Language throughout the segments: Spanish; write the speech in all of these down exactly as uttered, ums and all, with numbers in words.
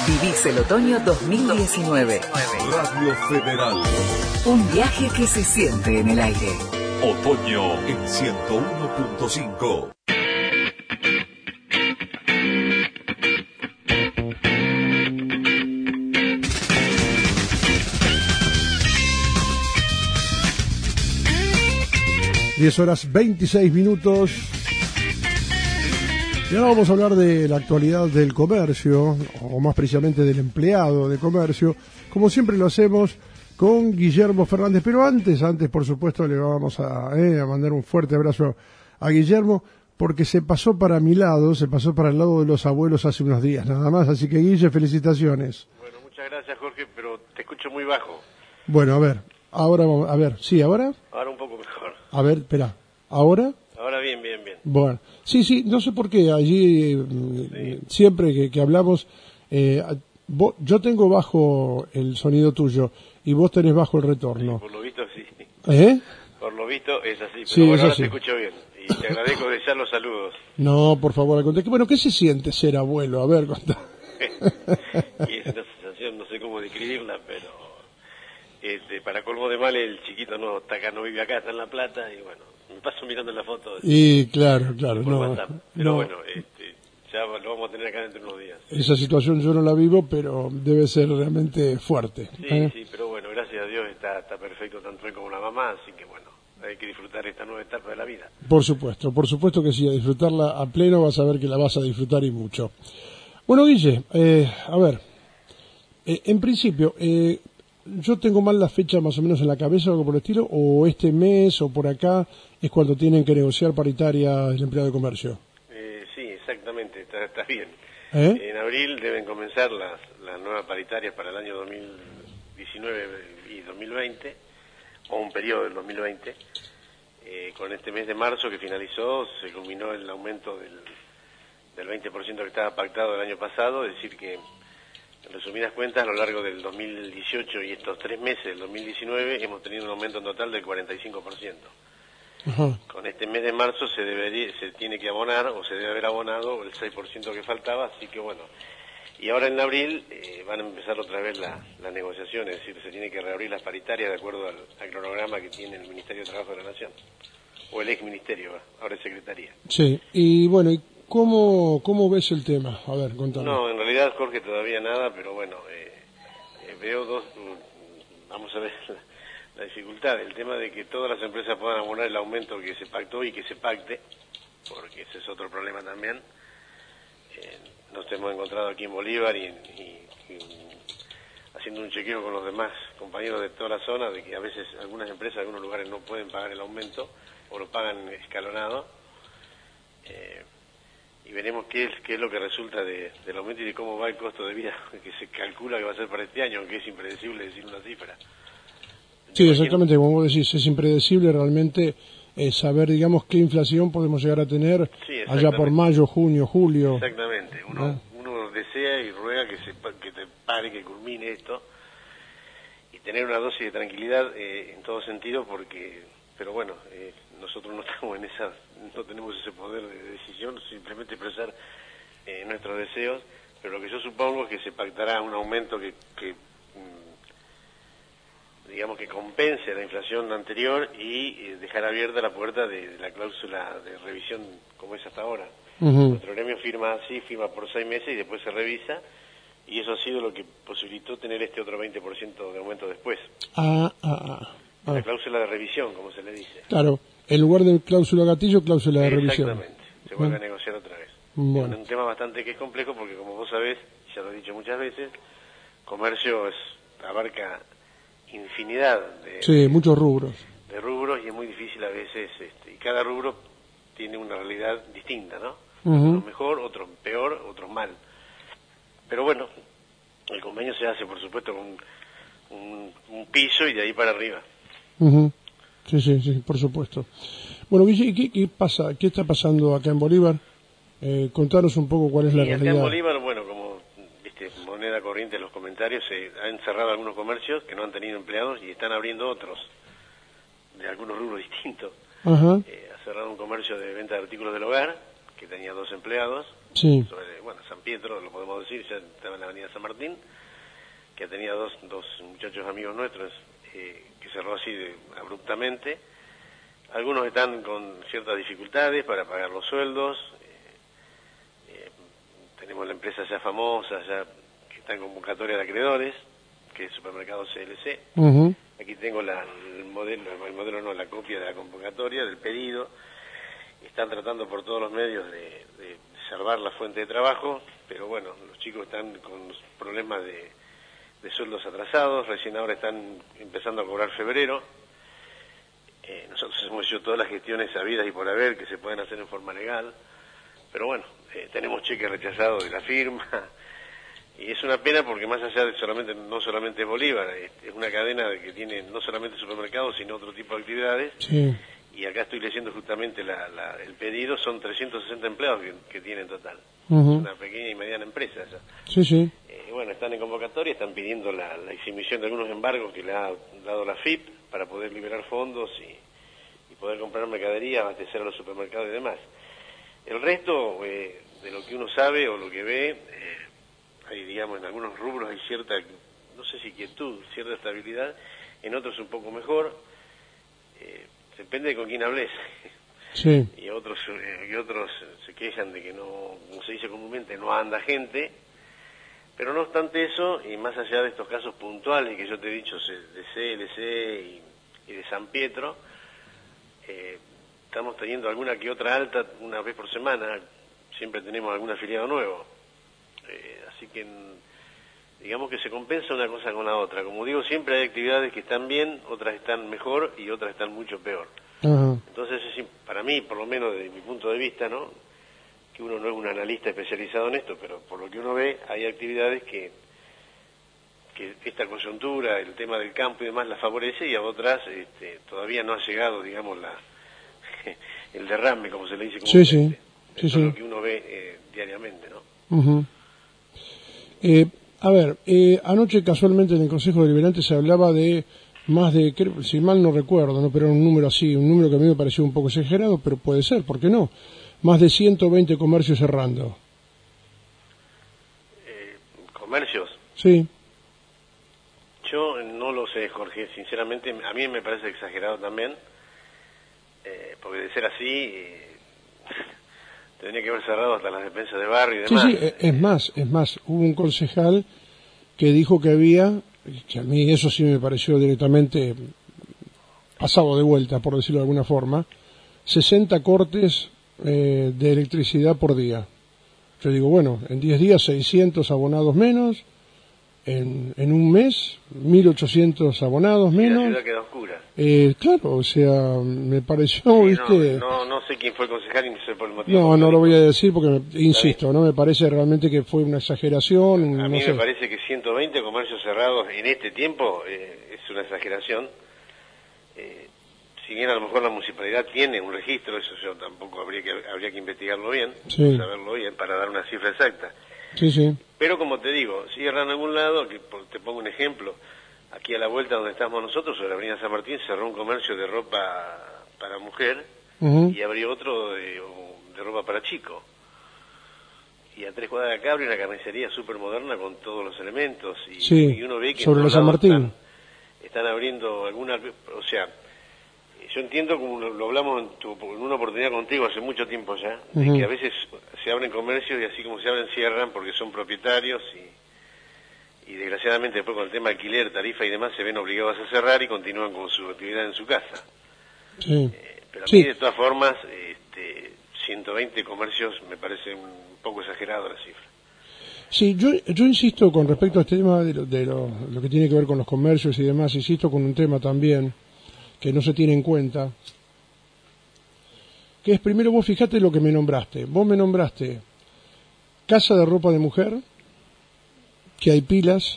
Vivís el otoño dos mil diecinueve. Radio Federal. Un viaje que se siente en el aire. Otoño en ciento uno punto cinco. diez horas veintiséis minutos. Y ahora vamos a hablar de la actualidad del comercio, o más precisamente del empleado de comercio, como siempre lo hacemos con Guillermo Fernández. Pero antes, antes por supuesto, le vamos a, eh, a mandar un fuerte abrazo a Guillermo, porque se pasó para mi lado, se pasó para el lado de los abuelos hace unos días, nada más. Así que, Guille, felicitaciones. Bueno, muchas gracias, Jorge, pero te escucho muy bajo. Bueno, a ver, ahora vamos, a ver, ¿sí, ahora? Ahora un poco mejor. A ver, espera, ¿ahora? Ahora bien, bien, bien. Bueno, sí, sí, no sé por qué, allí eh, sí. siempre que, que hablamos, eh, vos, yo tengo bajo el sonido tuyo y vos tenés bajo el retorno. Sí, por lo visto sí. ¿Eh? Por lo visto es así, pero sí, bueno, es ahora así. te escucho bien y te agradezco de ya los saludos. No, por favor, al contrario. Bueno, ¿qué se siente ser abuelo? A ver, contá. Y es una sensación, no sé cómo describirla, pero este, para colmo de mal el chiquito no está acá, no vive acá, está en La Plata y bueno, me paso mirando la foto. Y claro, claro, por no, WhatsApp. Pero no. bueno, este, ya lo vamos a tener acá dentro de unos días. Esa situación yo no la vivo, pero debe ser realmente fuerte. Sí, ¿eh? sí, pero bueno, gracias a Dios está, está perfecto tanto él como la mamá, así que bueno, hay que disfrutar esta nueva etapa de la vida. Por supuesto, por supuesto que sí, a disfrutarla a pleno, vas a ver que la vas a disfrutar y mucho. Bueno, Guille, eh, a ver, eh, en principio, eh, yo tengo mal la fecha más o menos en la cabeza o algo por el estilo, o este mes o por acá es cuando tienen que negociar paritaria el empleado de comercio. Eh, sí, exactamente, está, está bien. ¿Eh? En abril deben comenzar las, las nuevas paritarias para el año dos mil diecinueve y dos mil veinte, o un periodo del dos mil veinte. Eh, con este mes de marzo que finalizó, se culminó el aumento del, del veinte por ciento que estaba pactado el año pasado, es decir que, en resumidas cuentas, a lo largo del dos mil dieciocho y estos tres meses del dos mil diecinueve hemos tenido un aumento en total del cuarenta y cinco por ciento. Ajá. Con este mes de marzo se debería, se tiene que abonar, o se debe haber abonado el seis por ciento que faltaba, así que bueno. Y ahora en abril eh, van a empezar otra vez la, las negociaciones, es decir, se tiene que reabrir las paritarias de acuerdo al, al cronograma que tiene el Ministerio de Trabajo de la Nación, o el ex ministerio, ahora es Secretaría. Sí, y bueno, ¿y cómo, cómo ves el tema? A ver, contame. No, en realidad, Jorge, todavía nada, pero bueno, eh, eh, veo dos, vamos a ver la, la dificultad, el tema de que todas las empresas puedan abonar el aumento que se pactó y que se pacte, porque ese es otro problema también. Eh, nos hemos encontrado aquí en Bolívar y, y, y haciendo un chequeo con los demás compañeros de toda la zona, de que a veces algunas empresas, algunos lugares no pueden pagar el aumento o lo pagan escalonado. Eh, y veremos qué es, qué es lo que resulta de, del aumento y de cómo va el costo de vida que se calcula que va a ser para este año, aunque es impredecible decir una cifra. Sí, exactamente, como vos decís, es impredecible realmente eh, saber, digamos, qué inflación podemos llegar a tener sí, allá por mayo, junio, julio. Exactamente, uno, ¿Eh? uno desea y ruega que, se, que te pare, que culmine esto y tener una dosis de tranquilidad eh, en todo sentido, porque, pero bueno, eh, nosotros no estamos en esa, no tenemos ese poder de decisión, simplemente expresar eh, nuestros deseos, pero lo que yo supongo es que se pactará un aumento que, que digamos que compense la inflación anterior y eh, dejar abierta la puerta de, de la cláusula de revisión como es hasta ahora. Uh-huh. Nuestro gremio firma así, firma por seis meses y después se revisa, y eso ha sido lo que posibilitó tener este otro veinte por ciento de aumento después. Ah, ah, ah. La cláusula de revisión, como se le dice. Claro, en lugar de cláusula gatillo, cláusula de revisión. Exactamente, se vuelve bueno. a negociar otra vez. Bueno. Es un tema bastante que es complejo porque, como vos sabés, ya lo he dicho muchas veces, comercio es, abarca infinidad de, sí, de, muchos rubros. de rubros y es muy difícil a veces, este, y cada rubro tiene una realidad distinta, ¿no? Uh-huh. Unos mejor, otros peor, otros mal. Pero bueno, el convenio se hace, por supuesto, con un, un piso y de ahí para arriba. Uh-huh. Sí, sí, sí, por supuesto. Bueno, Guille, ¿qué, qué pasa? ¿Qué está pasando acá en Bolívar? Eh, contanos un poco cuál es la y realidad. Acá en Bolívar, bueno, como viste, moneda corriente en los comentarios, se han cerrado algunos comercios que no han tenido empleados y están abriendo otros de algunos rubros distintos. Uh-huh. Eh, ha cerrado un comercio de venta de artículos del hogar que tenía dos empleados, Sí. sobre, bueno, San Pietro, lo podemos decir, ya estaba en la avenida San Martín, que tenía dos, dos muchachos amigos nuestros, eh, que cerró así de, abruptamente. Algunos están con ciertas dificultades para pagar los sueldos. Eh, eh, tenemos la empresa ya famosa, ya que está en convocatoria de acreedores, que es Supermercado C L C. Uh-huh. Aquí tengo la, el modelo, el modelo no, la copia de la convocatoria, del pedido. Están tratando por todos los medios de, de salvar la fuente de trabajo, pero bueno, los chicos están con problemas de, de sueldos atrasados, recién ahora están empezando a cobrar febrero. Eh, nosotros hemos hecho todas las gestiones sabidas y por haber que se pueden hacer en forma legal, pero bueno, eh, tenemos cheques rechazados de la firma, y es una pena porque más allá de solamente, no solamente Bolívar, es, es una cadena que tiene no solamente supermercados, sino otro tipo de actividades, Sí. y acá estoy leyendo justamente la, la, el pedido, son trescientos sesenta empleados que, que tiene en total, Uh-huh. es una pequeña y mediana empresa ya. Sí, sí. Eh, bueno, están en convocatoria, están pidiendo la, la exhibición de algunos embargos que le ha dado la F I P para poder liberar fondos y, y poder comprar mercadería, abastecer a los supermercados y demás. El resto, eh, de lo que uno sabe o lo que ve, eh, hay, digamos, en algunos rubros hay cierta, no sé si quietud, cierta estabilidad, en otros un poco mejor, eh, depende de con quién hables. Sí. Y otros, eh, y otros se quejan de que no, como se dice comúnmente, no anda gente. Pero no obstante eso, y más allá de estos casos puntuales que yo te he dicho de C L C y, y de San Pietro, eh, estamos teniendo alguna que otra alta una vez por semana, siempre tenemos algún afiliado nuevo. Eh, así que digamos que se compensa una cosa con la otra. Como digo, siempre hay actividades que están bien, otras están mejor y otras están mucho peor. Ajá. Entonces, es, para mí, por lo menos desde mi punto de vista, ¿no?, que uno no es un analista especializado en esto, pero por lo que uno ve, hay actividades que, que esta coyuntura, el tema del campo y demás, la favorece, y a otras este, todavía no ha llegado, digamos, la el derrame, como se le dice Sí, sí. comúnmente. Sí, Eso sí. es lo que uno ve eh, diariamente, ¿no? Uh-huh. Eh, a ver, eh, anoche casualmente en el Consejo Deliberante se hablaba de más de, creo, si mal no recuerdo, ¿no?, pero era un número así, un número que a mí me pareció un poco exagerado, pero puede ser, ¿por qué no? Más de ciento veinte comercios cerrando. Eh, comercios. Sí. Yo no lo sé, Jorge, sinceramente, a mí me parece exagerado también, eh, porque de ser así, eh, tendría que haber cerrado hasta las despensas de barrio y Sí, demás. sí, eh, es más, es más, hubo un concejal que dijo que había, que a mí eso sí me pareció directamente pasado de vuelta, por decirlo de alguna forma, sesenta cortes eh, de electricidad por día. Yo digo, bueno, en diez días seiscientos abonados menos, en, en un mes mil ochocientos abonados Y la menos. ciudad queda oscura. Eh, claro, o sea, me pareció, Sí, ¿viste? no, no, no sé quién fue el concejal y no sé por el motivo. No, no lo voy a político. decir porque, me- insisto, no me parece realmente que fue una exageración. A no mí sé. me parece que ciento veinte comercios cerrados en este tiempo eh, es una exageración. Eh, si bien a lo mejor la municipalidad tiene un registro, eso yo tampoco habría que habría que investigarlo bien, Sí. saberlo bien para dar una cifra exacta. Sí, sí. Pero como te digo, cierran en algún lado, que por- te pongo un ejemplo, aquí a la vuelta donde estamos nosotros, sobre la avenida San Martín, cerró un comercio de ropa para mujer Ujú. y abrió otro de, de ropa para chico. Y a tres cuadras de acá abre una carnicería súper moderna con todos los elementos. Y, Sí, y uno ve que en sobre la todos San lados Martín. Están, están abriendo alguna... O sea, yo entiendo, como lo, lo hablamos en, tu- en una oportunidad contigo hace mucho tiempo ya, de Ujú. que a veces se abren comercios y así como se abren, cierran porque son propietarios y, y desgraciadamente después con el tema alquiler, tarifa y demás se ven obligados a cerrar y continúan con su actividad en su casa. Sí. Eh, pero a Sí. mí de todas formas, este, ciento veinte comercios me parece un poco exagerado la cifra. Sí, yo, yo insisto con respecto a este tema de, lo, de lo, lo que tiene que ver con los comercios y demás, insisto con un tema también que no se tiene en cuenta, que es primero vos fijate lo que me nombraste. Vos me nombraste casa de ropa de mujer, que hay pilas,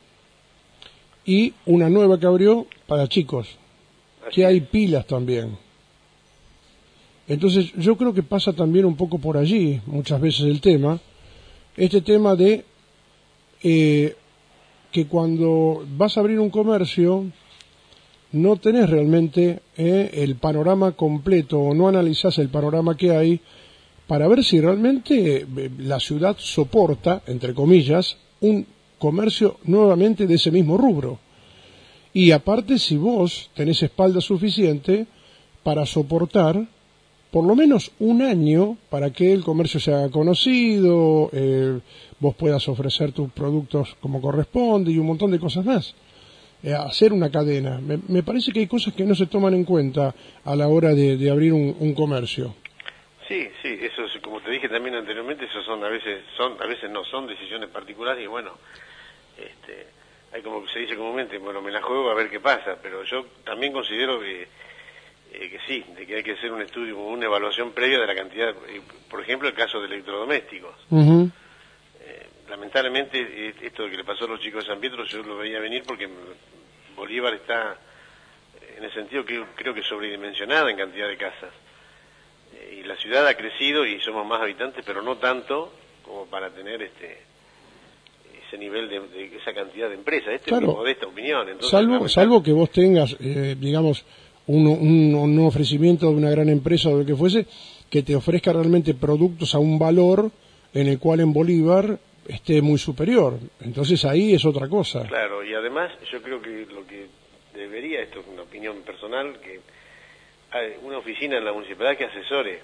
y una nueva que abrió para chicos, Así que hay es. pilas también. Entonces yo creo que pasa también un poco por allí, muchas veces el tema, este tema de eh, que cuando vas a abrir un comercio no tenés realmente eh, el panorama completo o no analizás el panorama que hay, para ver si realmente eh, la ciudad soporta, entre comillas, un comercio nuevamente de ese mismo rubro. Y aparte, si vos tenés espalda suficiente para soportar por lo menos un año para que el comercio se haga conocido, eh, vos puedas ofrecer tus productos como corresponde y un montón de cosas más. Eh, hacer una cadena. Me, me parece que hay cosas que no se toman en cuenta a la hora de, de abrir un, un comercio. Sí, sí, eso es, como te dije también anteriormente, eso son a veces, son, a veces no, son decisiones particulares y bueno, este, hay como se dice comúnmente, bueno, me la juego a ver qué pasa, pero yo también considero que, eh, que sí, de que hay que hacer un estudio, una evaluación previa de la cantidad, eh, por ejemplo, el caso de electrodomésticos. Uh-huh. Eh, lamentablemente, eh, esto de que le pasó a los chicos de San Pietro, yo lo veía venir porque Bolívar está, en el sentido que creo que sobredimensionada en cantidad de casas. Y la ciudad ha crecido y somos más habitantes, pero no tanto como para tener este ese nivel de, de esa cantidad de empresas. Esta claro. es mi modesta opinión. Entonces, salvo, realmente... salvo que vos tengas, eh, digamos, un, un, un ofrecimiento de una gran empresa o de lo que fuese, que te ofrezca realmente productos a un valor en el cual en Bolívar esté muy superior. Entonces ahí es otra cosa. Claro, y además yo creo que lo que debería, esto es una opinión personal, que hay una oficina en la municipalidad que asesore,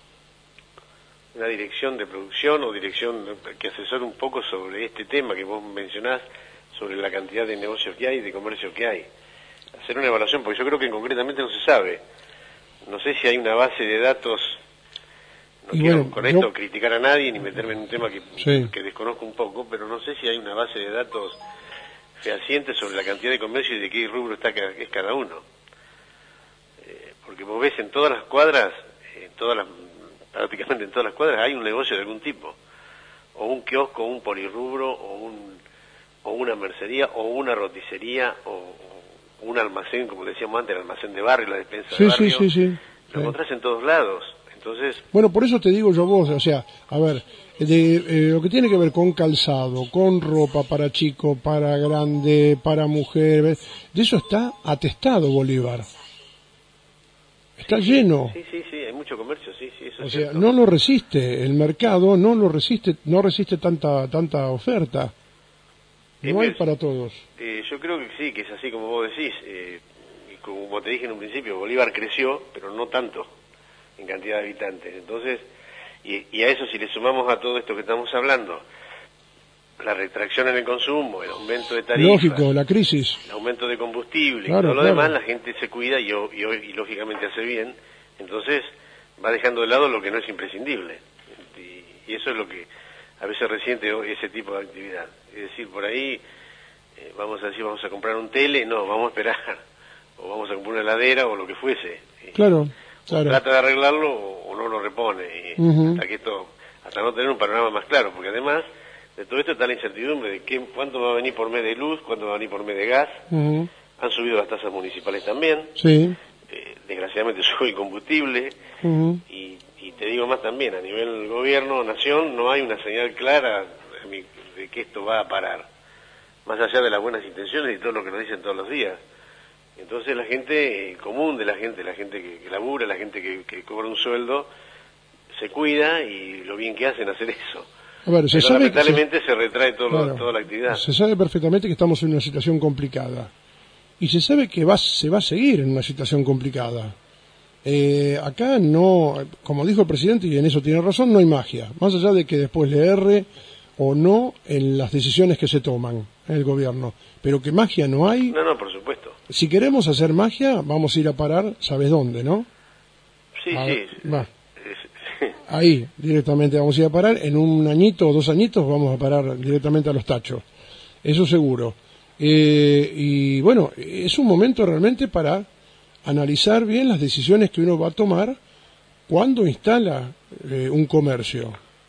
una dirección de producción o dirección que asesore un poco sobre este tema que vos mencionás, sobre la cantidad de negocios que hay, de comercio que hay. Hacer una evaluación, porque yo creo que concretamente no se sabe. No sé si hay una base de datos, no y quiero bueno, con esto yo... criticar a nadie ni meterme en un tema que, sí. que desconozco un poco, pero no sé si hay una base de datos fehaciente sobre la cantidad de comercio y de qué rubro está es cada uno. Eh, porque vos ves en todas las cuadras, en todas las, prácticamente en todas las cuadras hay un negocio de algún tipo, o un kiosco, o un polirrubro, o un o una mercería, o una roticería, o, o un almacén, como decíamos antes, el almacén de barrio, la despensa sí, de barrio, sí, sí, sí. lo encontrás en todos lados. Entonces, bueno, por eso te digo yo vos, o sea, a ver, de, eh, lo que tiene que ver con calzado, con ropa para chico, para grande, para mujer, de eso está atestado Bolívar. Está sí, lleno. Sí, sí, sí, hay mucho comercio, sí, sí, eso o es sea, cierto. no lo resiste, el mercado no lo resiste, no resiste tanta tanta oferta. No hay para todos. Eh, yo creo que sí, que es así como vos decís. Eh, y como te dije en un principio, Bolívar creció, pero no tanto en cantidad de habitantes. Entonces, y, y a eso si le sumamos a todo esto que estamos hablando, la retracción en el consumo, el aumento de tarifas, lógico, la crisis, el aumento de combustible, claro, y todo lo claro. demás, la gente se cuida y, y, y lógicamente hace bien. Entonces va dejando de lado lo que no es imprescindible. Y, y eso es lo que a veces resiente ese tipo de actividad. Es decir, por ahí, eh, vamos a decir, vamos a comprar un tele, no, vamos a esperar, o vamos a comprar una heladera o lo que fuese. Claro, claro. Trata de arreglarlo o, o no lo repone, y uh-huh. hasta que esto, hasta no tener un panorama más claro, porque además de todo esto está la incertidumbre de qué, cuánto va a venir por mes de luz, cuánto va a venir por mes de gas. Uh-huh. Han subido las tasas municipales también. Sí. Eh, desgraciadamente sube el combustible. Uh-huh. Y, y te digo más también, a nivel gobierno, nación, no hay una señal clara de, de que esto va a parar. Más allá de las buenas intenciones y todo lo que nos dicen todos los días. Entonces la gente eh, común de la gente, la gente que, que labura, la gente que, que cobra un sueldo, se cuida y lo bien que hacen hacer eso. A ver, se Pero sabe lamentablemente que se, se retrae todo claro, lo, toda la actividad. Se sabe perfectamente que estamos en una situación complicada. Y se sabe que va, se va a seguir en una situación complicada. Eh, acá no, como dijo el presidente, y en eso tiene razón, no hay magia. Más allá de que después le erre o no en las decisiones que se toman en el gobierno. Pero que magia no hay. No, no, por supuesto. Si queremos hacer magia, vamos a ir a parar, ¿sabes dónde, no? Sí, a, sí. Va. Ahí, directamente vamos a ir a parar. En un añito o dos añitos vamos a parar directamente a los tachos. Eso seguro. Eh, y bueno, es un momento realmente para analizar bien las decisiones que uno va a tomar cuando instala eh, un comercio.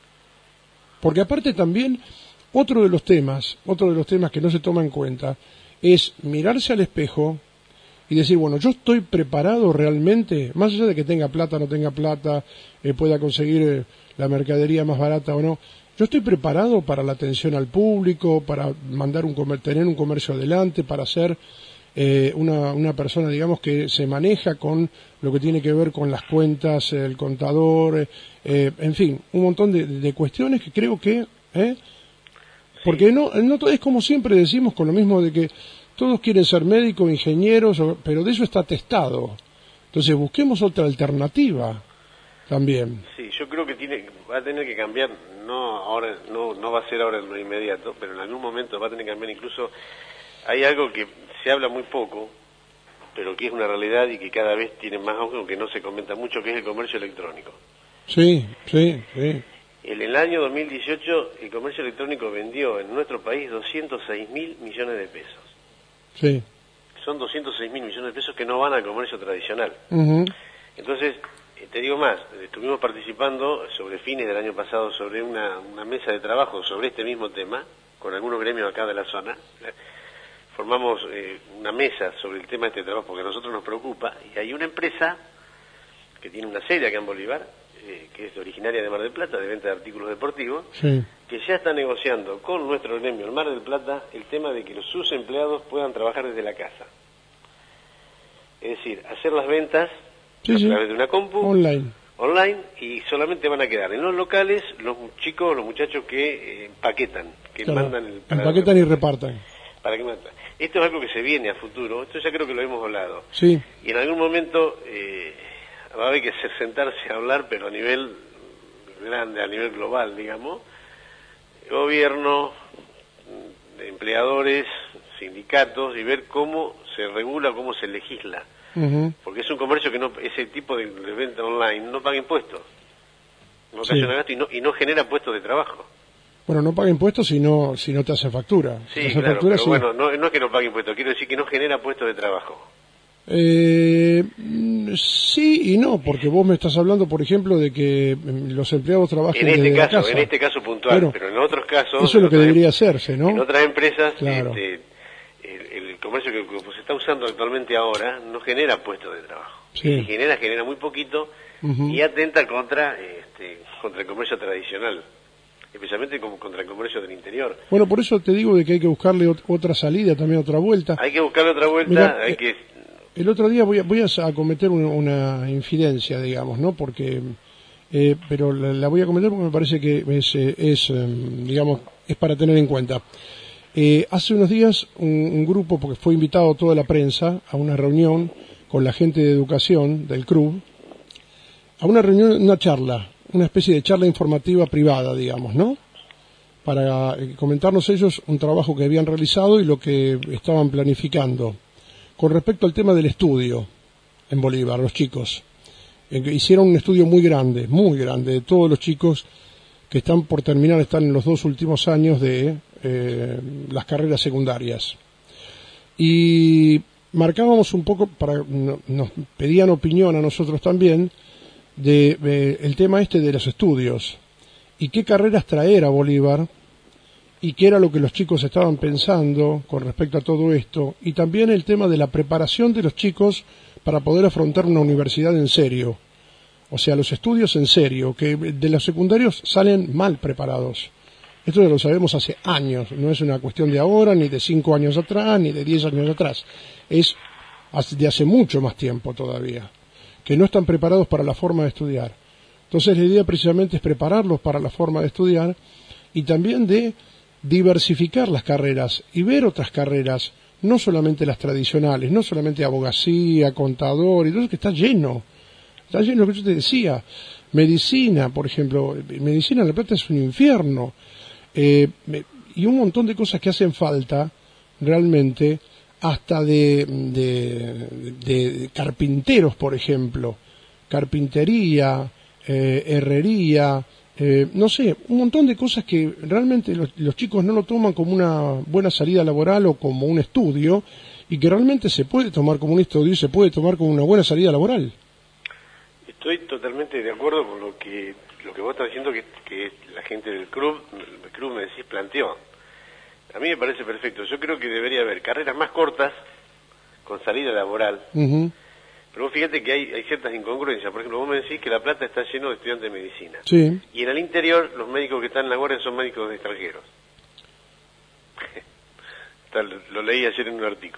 Porque aparte también, otro de los temas, otro de los temas que no se toma en cuenta, es mirarse al espejo y decir, bueno, yo estoy preparado realmente, más allá de que tenga plata o no tenga plata, eh, pueda conseguir eh, la mercadería más barata o no, yo estoy preparado para la atención al público, para mandar un comer- tener un comercio adelante, para hacer eh, una, una persona, digamos, que se maneja con lo que tiene que ver con las cuentas, el contador, eh, en fin, un montón de, de cuestiones que creo que... ¿eh? Porque no, no es como siempre decimos con lo mismo de que todos quieren ser médicos, ingenieros, pero de eso está testado. Entonces busquemos otra alternativa también. Sí, yo creo que tiene, va a tener que cambiar, no ahora, no, no va a ser ahora en lo inmediato, pero en algún momento va a tener que cambiar. Incluso hay algo que se habla muy poco, pero que es una realidad y que cada vez tiene más auge, aunque no se comenta mucho, que es el comercio electrónico. Sí, sí, sí. En el año dos mil dieciocho el comercio electrónico vendió en nuestro país doscientos seis mil millones de pesos. Sí. Son doscientos seis mil millones de pesos que no van al comercio tradicional. Uh-huh. Entonces, te digo más, estuvimos participando sobre fines del año pasado sobre una, una mesa de trabajo sobre este mismo tema, con algunos gremios acá de la zona. Formamos eh, una mesa sobre el tema de este trabajo porque a nosotros nos preocupa, y hay una empresa que tiene una sede acá en Bolívar, eh, que es originaria de Mar del Plata, de venta de artículos deportivos, Sí. que ya está negociando con nuestro gremio, el Mar del Plata, el tema de que los, sus empleados puedan trabajar desde la casa. Es decir, hacer las ventas Sí, a sí. través de una compu, Online. online, y solamente van a quedar en los locales los chicos, los muchachos que eh, empaquetan, que Claro. mandan el... para- Empaquetan y repartan. Para que mandan. Esto es algo que se viene a futuro, esto ya creo que lo hemos hablado. Sí. Y en algún momento eh, va a haber que sentarse a hablar, pero a nivel grande, a nivel global, digamos, gobierno, empleadores, sindicatos, y ver cómo se regula, cómo se legisla. Uh-huh. Porque es un comercio que no, ese tipo de, de venta online no paga impuestos, no Sí. ocasiona gasto y no, y no genera puestos de trabajo. Bueno, no paga impuestos si no, si no te hace factura. Sí, Te hace claro, factura, pero sí. bueno, no, no es que no pague impuestos, quiero decir que no genera puestos de trabajo. Eh, mm, sí y no, porque vos me estás hablando, por ejemplo, de que mm, los empleados trabajen En este desde la caso, casa. en este caso puntual, Bueno, pero en otros casos... eso es lo que en otras- debería hacerse, ¿no? En otras empresas, Claro. este, el, el comercio que, que se está usando actualmente ahora no genera puestos de trabajo. Sí. Y si genera, genera muy poquito, Ujú. y atenta contra, este, contra el comercio tradicional, especialmente como contra el comercio del interior. Bueno, por eso te digo de que hay que buscarle ot- otra salida, también otra vuelta. Hay que buscarle otra vuelta, Mirá, hay eh, que... El otro día voy a, voy a cometer una, una infidencia, digamos, ¿no? Porque, eh, pero la, la voy a cometer porque me parece que es, eh, es eh, digamos, es para tener en cuenta. Eh, hace unos días un, un grupo, porque fue invitado toda la prensa a una reunión con la gente de educación del C R U B, a una reunión, una charla, una especie de charla informativa privada, digamos, ¿no? Para eh, comentarnos ellos un trabajo que habían realizado y lo que estaban planificando. Con respecto al tema del estudio en Bolívar, los chicos, eh, hicieron un estudio muy grande, muy grande, de todos los chicos que están por terminar, están en los dos últimos años de eh, las carreras secundarias. Y marcábamos un poco, para no, nos pedían opinión a nosotros también, de, de el tema este de los estudios, y qué carreras traer a Bolívar, y qué era lo que los chicos estaban pensando con respecto a todo esto, y también el tema de la preparación de los chicos para poder afrontar una universidad en serio, o sea, los estudios en serio, que de los secundarios salen mal preparados. Esto ya lo sabemos hace años, no es una cuestión de ahora, ni de cinco años atrás, ni de diez años atrás, es de hace mucho más tiempo todavía, que no están preparados para la forma de estudiar. Entonces la idea precisamente es prepararlos para la forma de estudiar y también de diversificar las carreras y ver otras carreras, no solamente las tradicionales, no solamente abogacía, contador y todo eso, que está lleno, está lleno lo que yo te decía, medicina, por ejemplo, medicina en La Plata es un infierno, eh, y un montón de cosas que hacen falta realmente, hasta de, de, de carpinteros, por ejemplo, carpintería, eh, herrería, Eh, no sé, un montón de cosas que realmente los, los chicos no lo toman como una buena salida laboral o como un estudio, y que realmente se puede tomar como un estudio y se puede tomar como una buena salida laboral. Estoy totalmente de acuerdo con lo que lo que vos estás diciendo, que, que la gente del club, el club me decís, planteó. A mí me parece perfecto. Yo creo que debería haber carreras más cortas con salida laboral. Uh-huh. Pero vos fíjate que hay, hay ciertas incongruencias. Por ejemplo, vos me decís que La Plata está lleno de estudiantes de medicina. Sí. Y en el interior, los médicos que están en la guardia son médicos extranjeros. Tal, lo leí ayer en un artículo.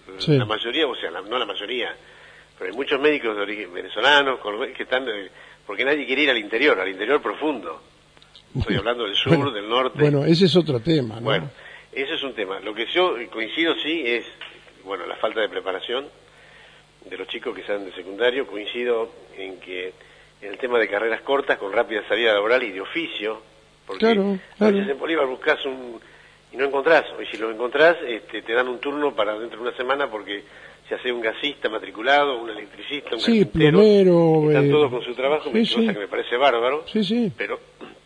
Sí. La mayoría, o sea, la, no la mayoría, pero hay muchos médicos de origen venezolanos que están, eh, porque nadie quiere ir al interior, al interior profundo. Estoy hablando del sur, bueno, del norte. Bueno, ese es otro tema, ¿no? Bueno, ese es un tema. Lo que yo coincido sí es, bueno, la falta de preparación de los chicos que salen de secundario. Coincido en que en el tema de carreras cortas con rápida salida laboral y de oficio, porque claro, claro. a veces en Bolívar buscas un y no encontrás, y si lo encontrás este, te dan un turno para dentro de una semana porque se hace un gasista matriculado, un electricista, un sí, carpintero, plomero, están eh, todos con su trabajo, sí, cosa sí. que me parece bárbaro, sí, sí. pero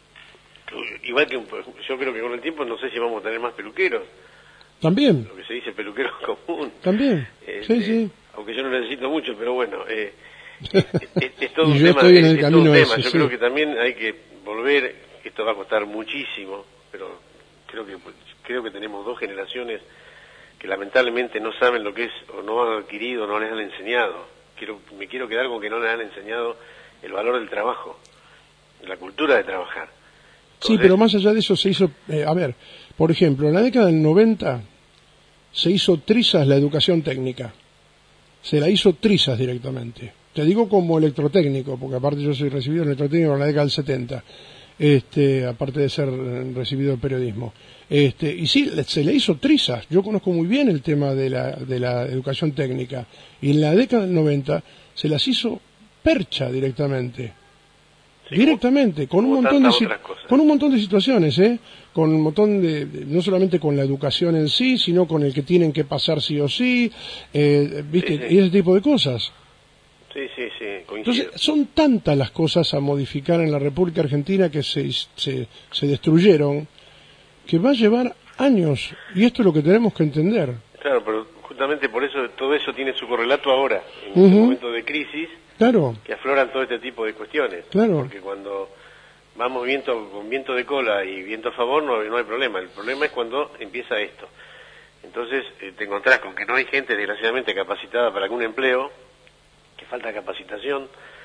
igual que un, yo creo que con el tiempo no sé si vamos a tener más peluqueros, También, lo que se dice peluquero común. también, Este, sí, sí. Aunque yo no necesito mucho, pero bueno, eh, es, es- es todo Y un yo tema. estoy en es- el es todo camino un tema. ese, Yo sí. creo que también hay que volver, esto va a costar muchísimo, pero creo que creo que tenemos dos generaciones que lamentablemente no saben lo que es, o no han adquirido, no les han enseñado. Quiero, me quiero quedar con que no les han enseñado el valor del trabajo, la cultura de trabajar. Sí, Entonces, pero más allá de eso se hizo, eh, a ver, por ejemplo, en la década del noventa se hizo trizas la educación técnica. Se la hizo trizas directamente. Te digo como electrotécnico, porque aparte yo soy recibido en electrotécnico en la década del setenta, este, aparte de ser eh, recibido en periodismo. Este, y sí, le- se le hizo trizas. Yo conozco muy bien el tema de la, de la educación técnica. Y en la década del noventa se las hizo percha directamente. sí, Directamente, con un como montón de tantas si- otras cosas. con un montón de situaciones, ¿eh? Con un montón de, de- no solamente con la educación en sí, sino con el que tienen que pasar sí o sí, eh, viste, Sí, sí. y ese tipo de cosas. Sí, sí, sí, coincido. Entonces, son tantas las cosas a modificar en la República Argentina que se, se, se destruyeron, que va a llevar años, y esto es lo que tenemos que entender. Claro, pero justamente por eso todo eso tiene su correlato ahora, en Ujú. este momento de crisis, Claro, que afloran todo este tipo de cuestiones. Claro. Porque cuando vamos viento con viento de cola y viento a favor no, no hay problema. El problema es cuando empieza esto. Entonces eh, te encontrás con que no hay gente desgraciadamente capacitada para algún empleo, que falta capacitación.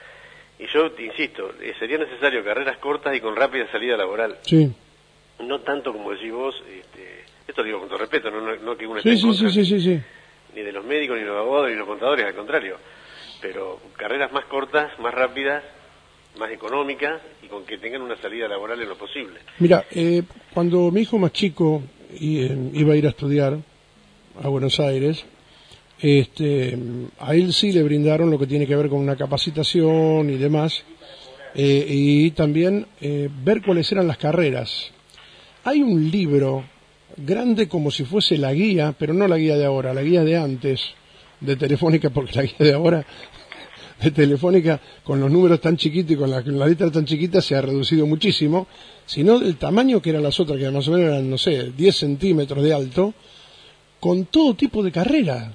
Y yo te insisto, eh, sería necesario carreras cortas y con rápida salida laboral. sí. No tanto como decís vos, este, esto lo digo con todo respeto, no, no, no que uno Sí, esté en sí, contra sí, sí, sí, sí. ni de los médicos, ni de los abogados, ni de los contadores, al contrario. Pero carreras más cortas, más rápidas, más económicas y con que tengan una salida laboral en lo posible. Mira, eh, cuando mi hijo más chico i- eh, iba a ir a estudiar a Buenos Aires, este, a él sí le brindaron lo que tiene que ver con una capacitación y demás, eh, y también eh, ver cuáles eran las carreras. Hay un libro grande como si fuese la guía, pero no la guía de ahora, la guía de antes, de Telefónica, porque la guía de ahora de Telefónica, con los números tan chiquitos y con la, con la letra tan chiquita, se ha reducido muchísimo, sino del tamaño que eran las otras, que más o menos eran, no sé, diez centímetros de alto, con todo tipo de carrera.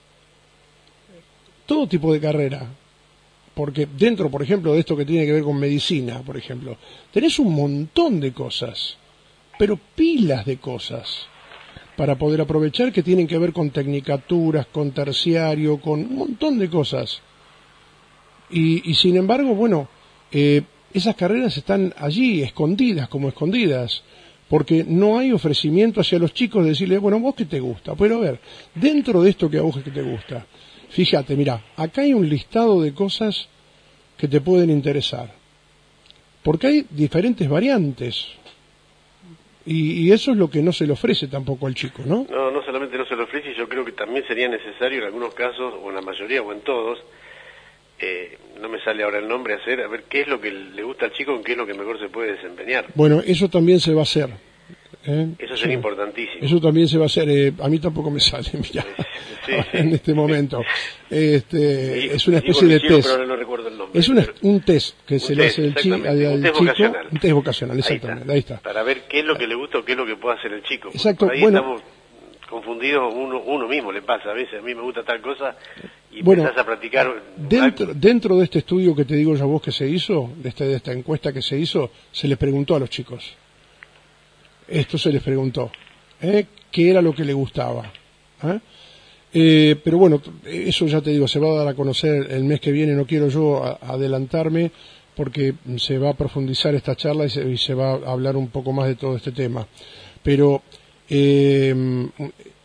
Todo tipo de carrera. Porque dentro, por ejemplo, de esto que tiene que ver con medicina, por ejemplo, tenés un montón de cosas, pero pilas de cosas, para poder aprovechar que tienen que ver con tecnicaturas, con terciario, con un montón de cosas. Y, y sin embargo, bueno, eh, esas carreras están allí, escondidas, como escondidas, porque no hay ofrecimiento hacia los chicos de decirle, bueno, ¿vos qué te gusta? Pero a ver, dentro de esto que a vos que te gusta, fíjate, mira, acá hay un listado de cosas que te pueden interesar, porque hay diferentes variantes, y, y eso es lo que no se le ofrece tampoco al chico, ¿no? No, no solamente no se lo ofrece, yo creo que también sería necesario en algunos casos, o en la mayoría, o en todos, eh, no me sale ahora el nombre, hacer, a ver qué es lo que le gusta al chico, en qué es lo que mejor se puede desempeñar. Bueno, eso también se va a hacer. ¿eh? Eso sería Sí. importantísimo. Eso también se va a hacer. Eh, a mí tampoco me sale, mira, Sí, sí. en este momento. Este, Y- es una y especie digo, de lo hicieron, test. pero ahora no recuerdo el nombre. Es una, Pero- un test que un se le test, hace al, chi- exactamente, al un test chico. vocacional. Un test vocacional, Ahí exactamente. está. Ahí está. Para ver qué es lo que le gusta o qué es lo que puede hacer el chico. Porque Exacto, por ahí bueno. estamos confundidos, uno, uno mismo le pasa a veces, a mí me gusta tal cosa y Bueno, empezás a practicar. Dentro, dentro de este estudio que te digo yo a vos que se hizo, de, este, de esta encuesta que se hizo, se les preguntó a los chicos. Esto se les preguntó. ¿eh? ¿Qué era lo que le gustaba? ¿eh? Eh, pero bueno, eso ya te digo, se va a dar a conocer el mes que viene, no quiero yo a, adelantarme porque se va a profundizar esta charla y se, y se va a hablar un poco más de todo este tema. Pero eh,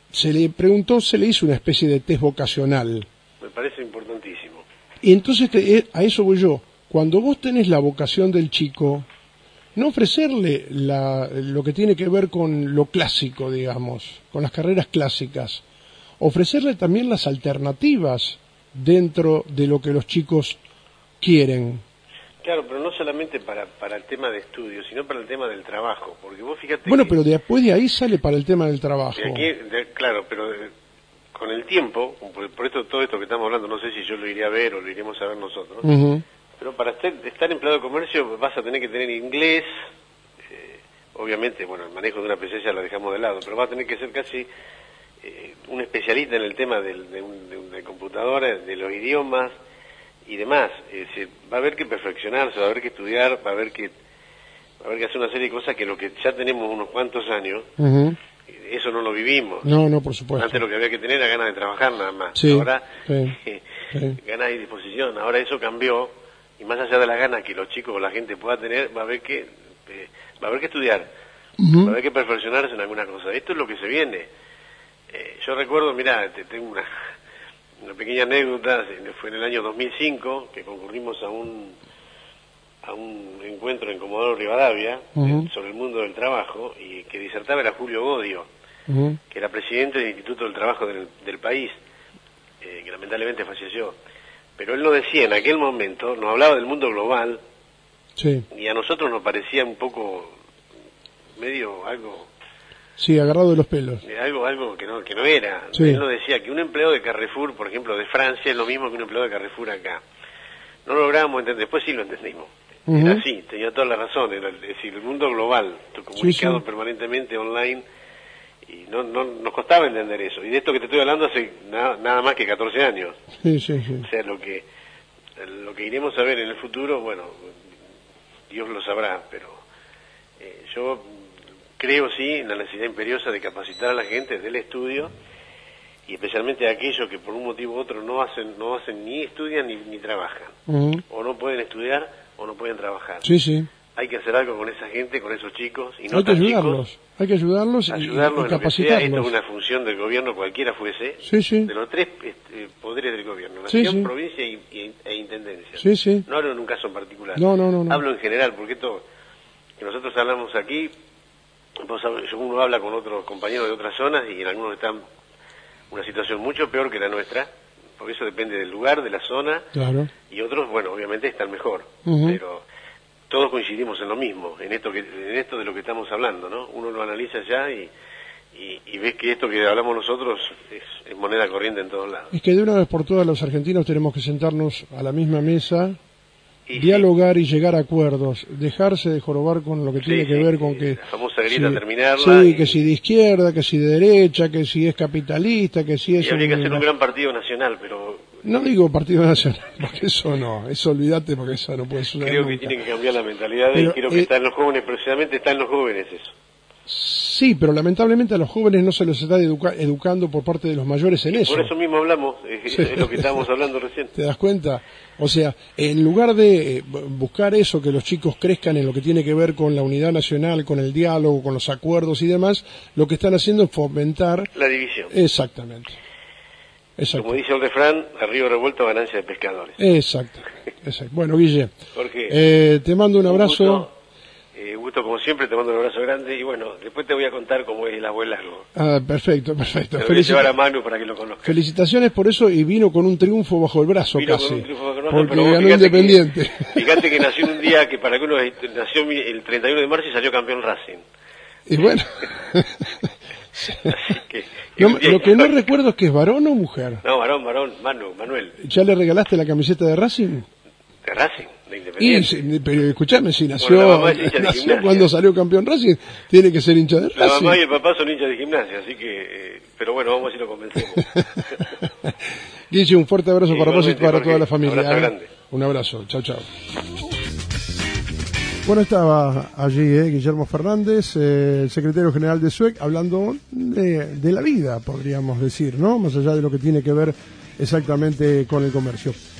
se le preguntó, se le hizo una especie de test vocacional. Me parece importantísimo. Y entonces te, a eso voy yo. Cuando vos tenés la vocación del chico, no ofrecerle la, lo que tiene que ver con lo clásico, digamos, con las carreras clásicas, ofrecerle también las alternativas dentro de lo que los chicos quieren. Claro, pero no solamente para, para el tema de estudio, sino para el tema del trabajo, porque vos fíjate Bueno, que, pero después de ahí sale para el tema del trabajo. de aquí, de, claro, pero de, con el tiempo, por, por esto todo esto que estamos hablando, no sé si yo lo iría a ver o lo iremos a ver nosotros, Uh-huh. pero para estar, estar empleado de comercio vas a tener que tener inglés, eh, obviamente, bueno, el manejo de una P C ya la dejamos de lado, pero vas a tener que ser casi eh, un especialista en el tema del, de, un, de una computadora, de los idiomas y demás. Es decir, va a haber que perfeccionarse, va a haber que estudiar, va a haber que, va a haber que hacer una serie de cosas que lo que ya tenemos unos cuantos años, Uh-huh. eso no lo vivimos. No, no, por supuesto. Antes lo que había que tener era ganas de trabajar nada más. Sí, Ahora, sí, eh, sí. ganas y disposición. Ahora eso cambió, y más allá de las ganas que los chicos o la gente pueda tener, va a haber que, eh, va a haber que estudiar, Uh-huh. va a haber que perfeccionarse en alguna cosa. Esto es lo que se viene. Eh, yo recuerdo, mirá, te tengo una, una pequeña anécdota, fue en el año dos mil cinco, que concurrimos a un a un encuentro en Comodoro Rivadavia, Uh-huh. eh, sobre el mundo del trabajo, y que disertaba era Julio Godio, Uh-huh. que era presidente del Instituto del Trabajo del, del país, eh, que lamentablemente falleció. Pero él lo decía en aquel momento, nos hablaba del mundo global, Sí, y a nosotros nos parecía un poco, medio algo, sí, agarrado de los pelos. eh, algo, algo que no, que no era. Sí. Él nos decía que un empleado de Carrefour, por ejemplo, de Francia, es lo mismo que un empleado de Carrefour acá. No lo lográbamos entender, después sí lo entendimos. Uh-huh. Era así, tenía toda la razón, era, es decir, el mundo global, comunicado Sí, sí. permanentemente online, y no, no nos costaba entender eso. Y de esto que te estoy hablando hace nada, nada más que catorce años. Sí, sí, sí. O sea, lo que lo que iremos a ver en el futuro, bueno, Dios lo sabrá, pero eh, yo creo sí en la necesidad imperiosa de capacitar a la gente del estudio, y especialmente a aquellos que por un motivo u otro no hacen no hacen ni estudian ni, ni trabajan, Uh-huh. o no pueden estudiar o no pueden trabajar. Sí, sí. Hay que hacer algo con esa gente, con esos chicos, y no Hay que tan ayudarlos, chicos, hay que ayudarlos y, ayudarlos y en lo que sea. Esto capacitarlos. es una función del gobierno, cualquiera fuese, Sí, sí. de los tres este, poderes del gobierno, Sí, nación, sí. provincia y, y- e intendencia. Sí, sí. No hablo en un caso en particular. No, no, no, no. Hablo en general, porque esto que nosotros hablamos aquí, vos sabés, uno habla con otros compañeros de otras zonas y en algunos están en una situación mucho peor que la nuestra, porque eso depende del lugar, de la zona, Claro. y otros, bueno, obviamente están mejor, Ujú. pero todos coincidimos en lo mismo, en esto que en esto de lo que estamos hablando, ¿no? Uno lo analiza ya y, y, y ves que esto que hablamos nosotros es, es moneda corriente en todos lados. Es que de una vez por todas los argentinos tenemos que sentarnos a la misma mesa, Y dialogar y llegar a acuerdos, dejarse de jorobar con lo que sí, tiene que sí, ver sí, con que... la famosa grieta terminarla Sí, y- que si de izquierda, que si de derecha, que si es capitalista, que si Y es... habría que un- hacer un gran partido nacional, pero No digo Partido Nacional, porque eso no, eso olvídate porque eso no puede suceder creo que nunca. tiene que cambiar la mentalidad Pero, y creo que eh, está en los jóvenes, precisamente está en los jóvenes eso. Sí, pero lamentablemente a los jóvenes no se los está educa- educando por parte de los mayores en eso. Por eso mismo hablamos, es, Sí. es lo que estábamos hablando recién. ¿Te das cuenta? O sea, en lugar de eh, bu- buscar eso, que los chicos crezcan en lo que tiene que ver con la unidad nacional, con el diálogo, con los acuerdos y demás, lo que están haciendo es fomentar... La división. Exactamente. Como Exacto. dice el refrán, a río revuelto ganancia de pescadores. Exacto. Exacto. Bueno, Guille, Jorge, eh, te mando un abrazo. gusto, eh, gusto como siempre, te mando un abrazo grande y bueno, después te voy a contar cómo es el abuelo largo. Ah, perfecto, perfecto. Te lo voy a Felicita- llevar a Manu para que lo conozca. Felicitaciones por eso y vino con un triunfo bajo el brazo Vino casi. con un triunfo bajo el brazo, porque pero vos ganó fíjate Independiente. Que, fíjate que nació en un día que para algunos nació el treinta y uno de marzo y salió campeón Racing. Y bueno. Así que, No, lo que no recuerdo es que es varón o mujer. No, varón, varón, Manu, Manuel, ¿Ya le regalaste la camiseta de Racing? de Racing, de Y, Independiente. si- pero escuchame, si nació, Bueno, la mamá es hincha de nació Gimnasia. cuando salió campeón Racing, tiene que ser hincha de La Racing. mamá y el papá son hinchas de gimnasia, así que, eh, pero bueno, vamos a ver si lo convencemos. Guille, un fuerte abrazo para vos y Igualmente, para Jorge, toda la familia. abrazo ¿eh? grande. Un abrazo, chao, chao. Bueno, estaba allí eh, Guillermo Fernández, eh, el secretario general de SUEC, hablando de, de la vida, podríamos decir, ¿no? Más allá de lo que tiene que ver exactamente con el comercio.